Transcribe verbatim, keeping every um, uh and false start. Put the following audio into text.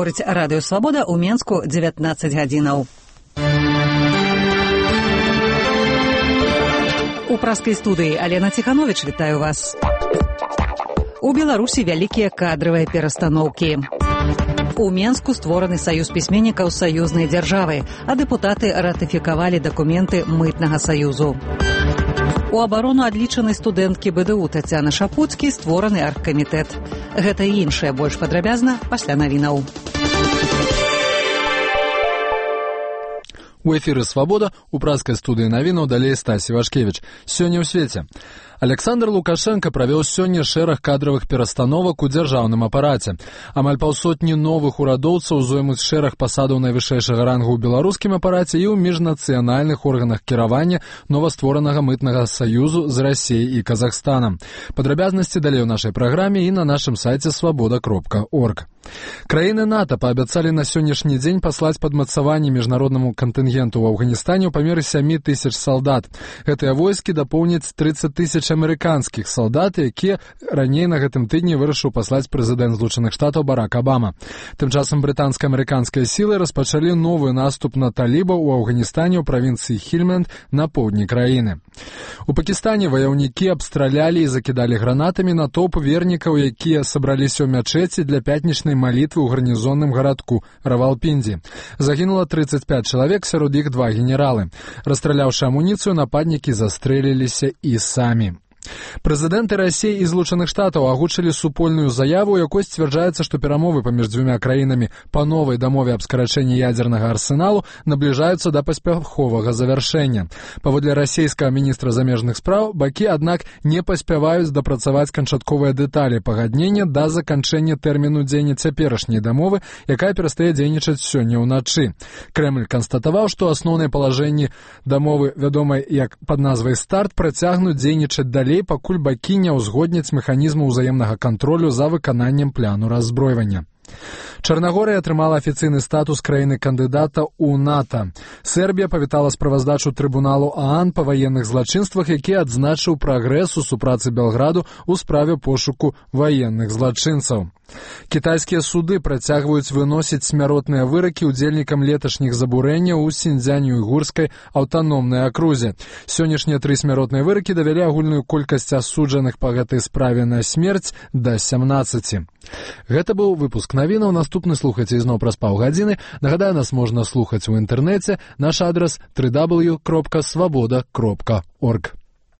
Гаворыць радыё Свабода ў Менску дзевятнаццаць гадзінаў. У праскай студыі Алена Ціхановіч, вітаю вас. У Беларусі вялікія кадравыя перастаноўкі. У Менску створаны саюз пісьменнікаў саюзнай дзяржавы, а дэпутаты ратыфікавалі дакументы мытнага саюзу. У абарону адлічанай студэнткі БДУ Тацяны Шапуцкі створаны аргкамітэт. Гэта і іншае больш падрабязна пасля навінаў. У эфіры «Свабода» у праскай студыі навінаў далей Стасі Вашкевіч. Сёння ў свеце. Александр Лукашенко правёў сёння шэраг кадравых перастановак у дзяржаўным апараце. Амаль паўсотні новых урадоўцаў зоймуць шэраг пасадаў найвышэйшага рангу ў беларускім апараце і ў міжнацыянальных органах кіравання новастворанага мытнага саюзу з Расіяй і Казахстанам. Падрабязнасці далей у нашай праграме і на нашым сайце свабода кропка орг. Краіны НАТО паабяцалі на сённяшні дзень паслаць падмацаванне міжнароднаму кантынгенту ў Афганістане ў памеры сямі тысяч салдат. Гэтыя войскі дапоўняць трыццаць тысяч амерыканскіх салдат, якія раней на гэтым тыдні вырашыў паслаць прэзідэнт Злучаных Штатаў Барак Абама. Тым часам брытанска-амерыканскія сілы распачалі новы наступ на талібаў у Афганістане ў правінцыі Хельманд на поўдні краіны. У Пакістане ваяўнікі абстралялі і закідалі гранатамі натоўп вернікаў, якія сабраліся ў мячэці для пятнічнай малітвы ў гарнізонным гарадку Равалпінді. Загінула трыццаць пяць чалавек, сярод іх два генералы. Расстраляўшы амуніцыю, нападнікі застрэліліся і самі. Прэзідэнты Расіі і Злучаных Штатаў агучылі супольную заяву, у якой сцвярджаецца, што перамовы паміж дзвюма краінамі па новай дамове аб скарачэнні ядзернага арсеналу набліжаюцца да паспяховага завяршэння. Паводле расійскага міністра замежных спраў, бакі, аднак, не паспяваюць дапрацаваць канчатковыя дэталі пагаднення да заканчэння тэрміну дзеяння цяперашняй дамовы, якая перастае дзейнічаць сёння ўначы. Крэмль канстатаваў, што асноўныя палажэнні дамовы, вядомай як пад назвай «Старт», працягнуць дзейнічаць далей, пакуль бакі не ўзгодняць механізму ўзаемнага кантролю за выкананнем пляну раззброівання. Чарнагорыя атрымала афіцыйны статус краіны-кандыдата ў НАТО. Сербія павітала справаздачу трыбуналу ААН па ваенных злачынствах, які адзначыў прагрэс у супрацы Белграду ў справе пошуку ваенных злачынцаў. Кітайскія суды працягваюць выносіць смяротныя выракі ўдзельнікам леташніх забурэнняў у Сіньцзянь-Уйгурскай аўтаномнай акрузе. Сённяшнія тры смяротныя выракі давялі агульную колькасць асуджаных па гэтай справе на смерць да сямнаццаці. Гэта быў выпуск навінаў. Наступны слухайце ізноў праз паўгадзіны. Нагадаю, нас можна слухаць у інтэрнэце. Наш адрас дабл ю дабл ю дабл ю кропка свабода кропка орг.